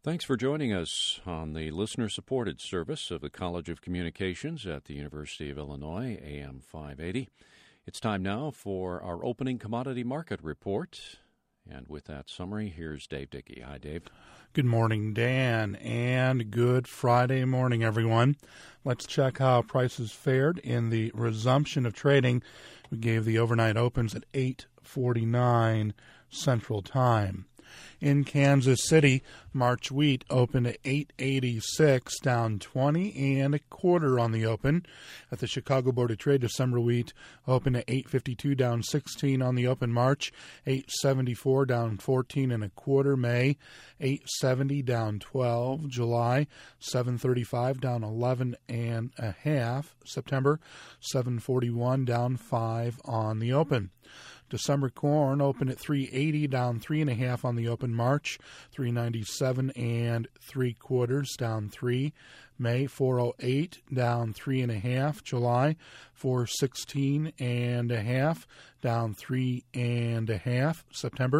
Thanks for joining us on the listener-supported service of the College of Communications at the University of Illinois, AM 580. It's time now for our opening commodity market report. And with that summary, here's Dave Dickey. Hi, Dave. Good morning, Dan, and good Friday morning, everyone. Let's check how prices fared in the resumption of trading. We gave the overnight opens at 8:49 Central Time. In Kansas City, March wheat opened at $8.86, down 20 1/4 on the open. At the Chicago Board of Trade, December wheat opened at $8.52, down 16 on the open. March, $8.74, down 14 1/4. May, $8.70, down 12. July, $7.35, down 11 1/2. September, $7.41, down 5 on the open. December corn opened at $3.80, down 3 1/2 on the open. March, $3.97 3/4, down 3. May, $4.08, down 3 1/2. July, $4.16 1/2, down 3 1/2. September,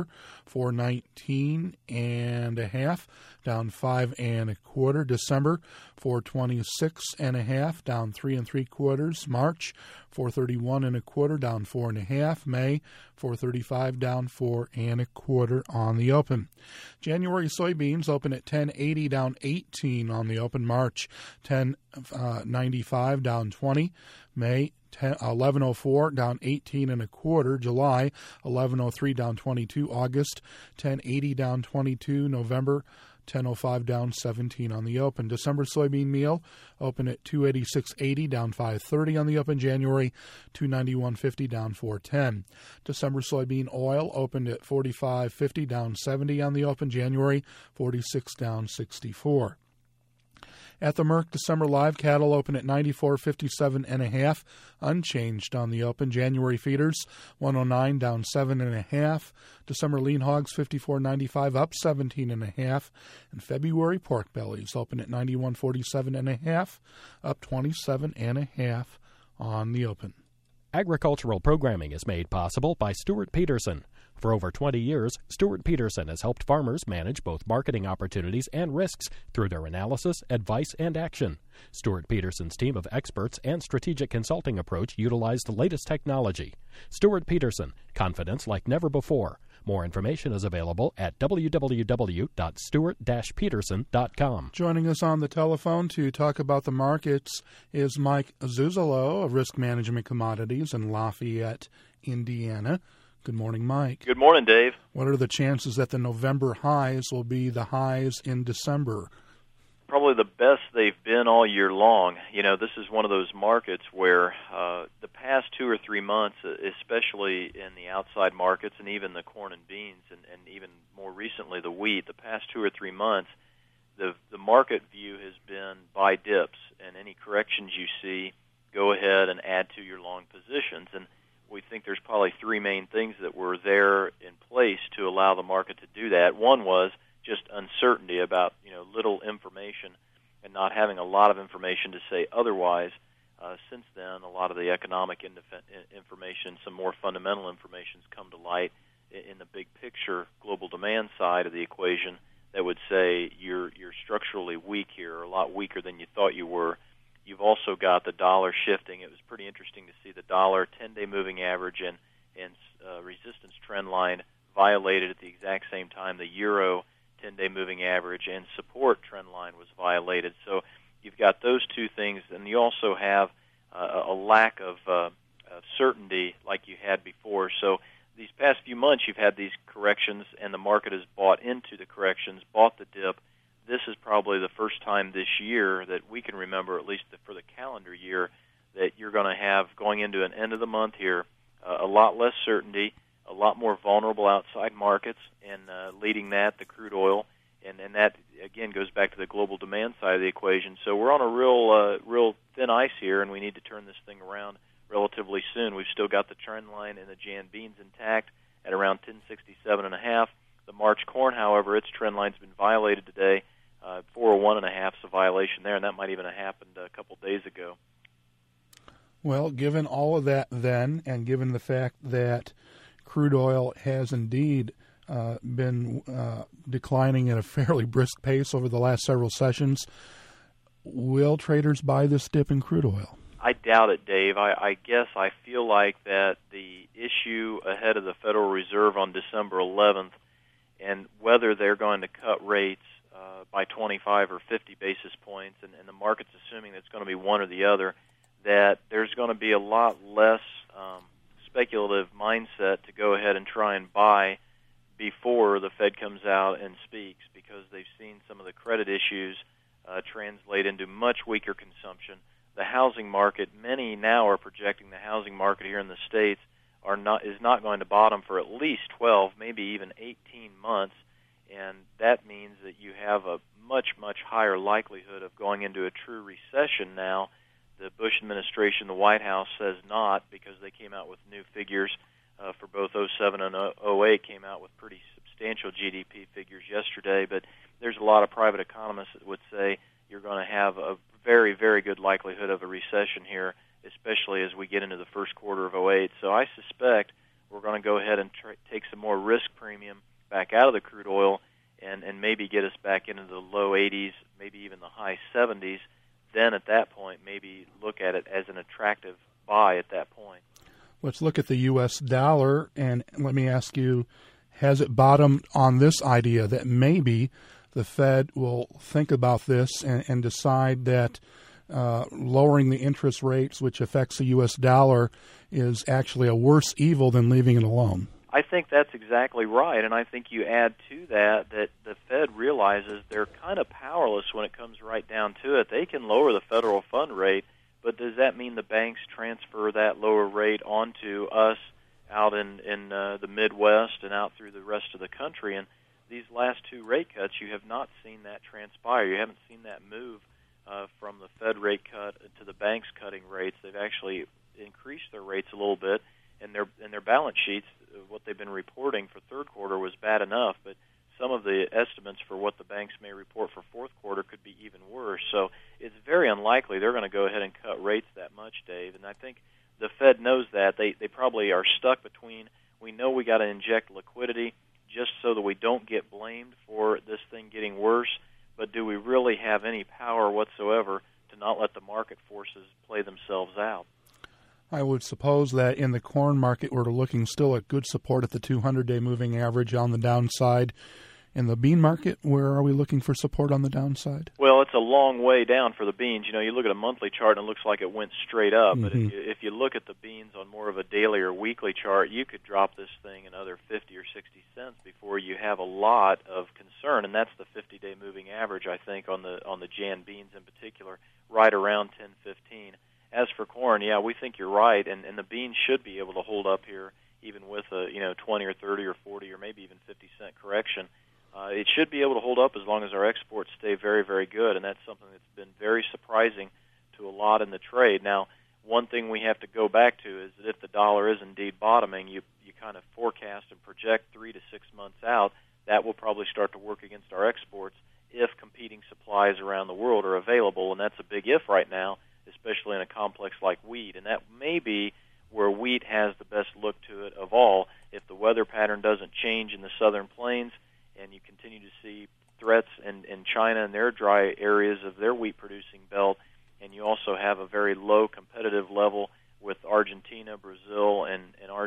$4.19 1/2, down 5 1/4. December, $4.26 1/2, down 3 3/4. March, $4.31 1/4, down 4 1/2. May, $4.35, down 4 1/4 on the open. January soybeans open at $10.80, down 18 on the open. March, $10.95, down 20. May, $11.04, down 18 1/4. July, $11.03, down 22. August, $10.80, down 22. November, $10.05, down 17 on the open. December soybean meal opened at $286.80, down 5.30 on the open. January, $291.50, down 4.10. December soybean oil opened at $45.50, down 70 on the open. January, $46, down 64. At the Merck, December live cattle open at $94.57 1/2, unchanged on the open. January feeders, $109, down 7 1/2. December lean hogs, $54.95, up 17 1/2. And February pork bellies open at $91.47 1/2, up 27 1/2 on the open. Agricultural programming is made possible by Stuart Peterson. For over 20 years, Stuart Peterson has helped farmers manage both marketing opportunities and risks through their analysis, advice, and action. Stuart Peterson's team of experts and strategic consulting approach utilize the latest technology. Stuart Peterson, confidence like never before. More information is available at www.stuart-peterson.com. Joining us on the telephone to talk about the markets is Mike Zuzolo of Risk Management Commodities in Lafayette, Indiana. Good morning, Mike. Good morning, Dave. What are the chances that the November highs will be the highs in December? Probably the best they've been all year long. You know, this is one of those markets where the past 2 or 3 months, especially in the outside markets and even the corn and beans and even more recently the wheat, the past 2 or 3 months, the market view has been buy dips, and any corrections you see, go ahead and add to your long positions. And we think there's probably 3 main things that were there in place to allow the market to do that. One was just uncertainty about, little information and not having a lot of information to say otherwise. Since then, a lot of the economic information, some more fundamental information has come to light in the big picture global demand side of the equation that would say you're structurally weak here, or a lot weaker than you thought you were. You've also got the dollar shifting. It was pretty interesting to see the dollar 10-day moving average and resistance trend line violated at the exact same time. The euro 10-day moving average and support trend line was violated. So you've got those 2 things, and you also have a lack of certainty like you had before. So these past few months you've had these corrections, and the market has bought into the corrections, bought the dip. This is probably the first time this year that we can remember, at least for the calendar year, that you're going to have, going into an end of the month here, a lot less certainty, a lot more vulnerable outside markets, and leading that, the crude oil, and that, again, goes back to the global demand side of the equation. So we're on a real thin ice here, and we need to turn this thing around relatively soon. We've still got the trend line in the Jan beans intact at around 1067.5. The March corn, however, its trend line's been violated today. 401.5 is a violation there, and that might even have happened a couple days ago. Well, given all of that then, and given the fact that crude oil has indeed been declining at a fairly brisk pace over the last several sessions. Will traders buy this dip in crude oil? I doubt it, Dave. I guess I feel like that the issue ahead of the Federal Reserve on December 11th and whether they're going to cut rates by 25 or 50 basis points, and the market's assuming it's going to be one or the other, that there's going to be a lot less speculative mindset to go ahead and try and buy before the Fed comes out and speaks, because they've seen some of the credit issues translate into much weaker consumption. The housing market, many now are projecting the housing market here in the States is not going to bottom for at least 12, maybe even 18 months, and that means that you have a much, much higher likelihood of going into a true recession now. The Bush administration, the White House, says not, because they came out with new figures for both 07 and 08, came out with pretty substantial GDP figures yesterday, but there's a lot of private economists that would say you're going to have a very, very good likelihood of a recession here, especially as we get into the first quarter of 08. So I suspect we're going to go ahead and take some more risk premium back out of the crude oil and maybe get us back into the low 80s, maybe even the high 70s. Then at that point, maybe look at it as an attractive buy at that point. Let's look at the U.S. dollar, and let me ask you, has it bottomed on this idea that maybe the Fed will think about this and decide that lowering the interest rates, which affects the U.S. dollar, is actually a worse evil than leaving it alone? I think that's exactly right, and I think you add to that the Fed realizes they're kind of powerless when it comes right down to it. They can lower the federal fund rate, but does that mean the banks transfer that lower rate onto us out in the Midwest and out through the rest of the country? And these last two rate cuts, you have not seen that transpire. You haven't seen that move from the Fed rate cut to the banks cutting rates. They've actually increased their rates a little bit, and their balance sheets, what they've been reporting for third quarter was bad enough, but some of the estimates for what the banks may report for fourth quarter could be even worse. So it's very unlikely they're going to go ahead and cut rates that much, Dave, and I think the Fed knows that. They probably are stuck between, we know we got to inject liquidity just so that we don't get blamed for this thing getting worse, but do we really have any power whatsoever to not let the market forces play themselves out? I would suppose that in the corn market, we're looking still at good support at the 200-day moving average on the downside. In the bean market, where are we looking for support on the downside? Well, it's a long way down for the beans. You know, you look at a monthly chart and it looks like it went straight up. Mm-hmm. But if you look at the beans on more of a daily or weekly chart, you could drop this thing another 50 or 60 cents before you have a lot of concern. And that's the 50-day moving average, I think, on the Jan beans in particular, right around 10.15. As for corn, yeah, we think you're right, and the beans should be able to hold up here, even with a 20 or 30 or 40 or maybe even 50-cent correction. It should be able to hold up as long as our exports stay very, very good, and that's something that's been very surprising to a lot in the trade. Now, one thing we have to go back to is that if the dollar is indeed bottoming, you kind of forecast and project 3 to 6 months out, that will probably start to work against our exports if competing supplies around the world are available, and that's a big if right now, especially in a complex like wheat. And that may be where wheat has the best look to it of all. If the weather pattern doesn't change in the southern plains and you continue to see threats in China and their dry areas of their wheat-producing belt, and you also have a very low competitive level with Argentina, Brazil, and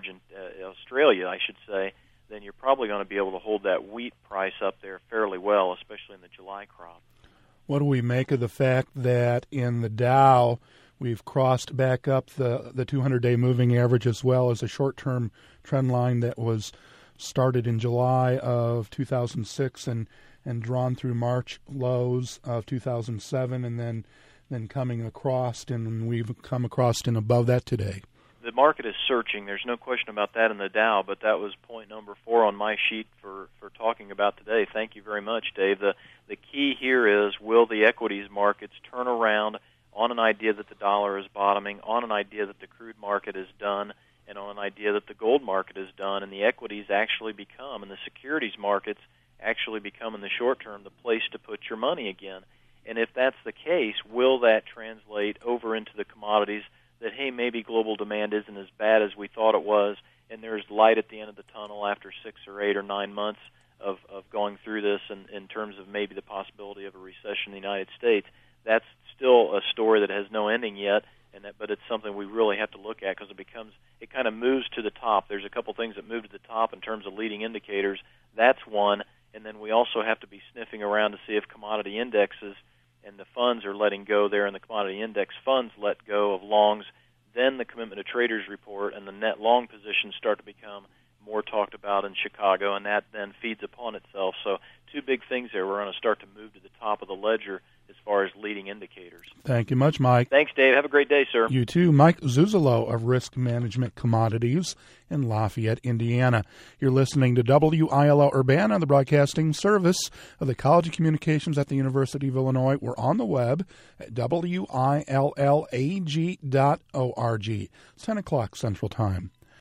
Australia, I should say, then you're probably going to be able to hold that wheat price up there fairly well, especially in the July crop. What do we make of the fact that in the Dow we've crossed back up the 200-day moving average as well as a short-term trend line that was started in July of 2006 and drawn through March lows of 2007 and then coming across, and we've come across and above that today? The market is searching. There's no question about that in the Dow, but that was point number 4 on my sheet for talking about today. Thank you very much, Dave. The key here is, will the equities markets turn around on an idea that the dollar is bottoming, on an idea that the crude market is done, and on an idea that the gold market is done, and the equities actually become, and the securities markets actually become in the short term, the place to put your money again. And if that's the case, will that translate over into the commodities that, hey, maybe global demand isn't as bad as we thought it was, and there's light at the end of the tunnel after 6 or 8 or 9 months of going through this, and in terms of maybe the possibility of a recession in the United States, that's still a story that has no ending yet. But it's something we really have to look at, because it kind of moves to the top. There's a couple things that move to the top in terms of leading indicators. That's one, and then we also have to be sniffing around to see if commodity indexes and the funds are letting go there, and the commodity index funds let go of longs. Then the commitment to traders report and the net long positions start to become more talked about in Chicago, and that then feeds upon itself. So two big things there. We're going to start to move to the top of the ledger as far as leading indicators. Thank you much, Mike. Thanks, Dave. Have a great day, sir. You too. Mike Zuzolo of Risk Management Commodities in Lafayette, Indiana. You're listening to WILL Urbana, the broadcasting service of the College of Communications at the University of Illinois. We're on the web at WILLAG.org. It's 10 o'clock Central Time.